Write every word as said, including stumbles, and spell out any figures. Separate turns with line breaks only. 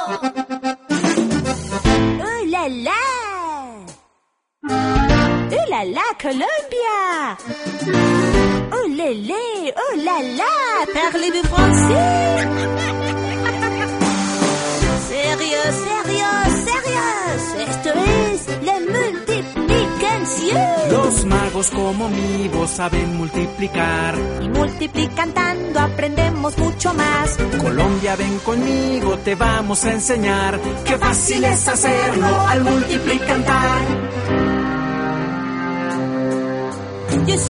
¡Oh, la, la! ¡Oh, la, la, Colombia! ¡Oh, lé, lé! ¡Oh, la, la! Parlez-vous français? ¡Sérieux, sérieux, sérieux! Esto es la multiplicación.
Los magos como mi voz saben multiplicar.
Y multiplicando aprendemos mucho más.
Colombia, ven conmigo, te vamos a enseñar. Qué fácil es hacerlo al multiplicar.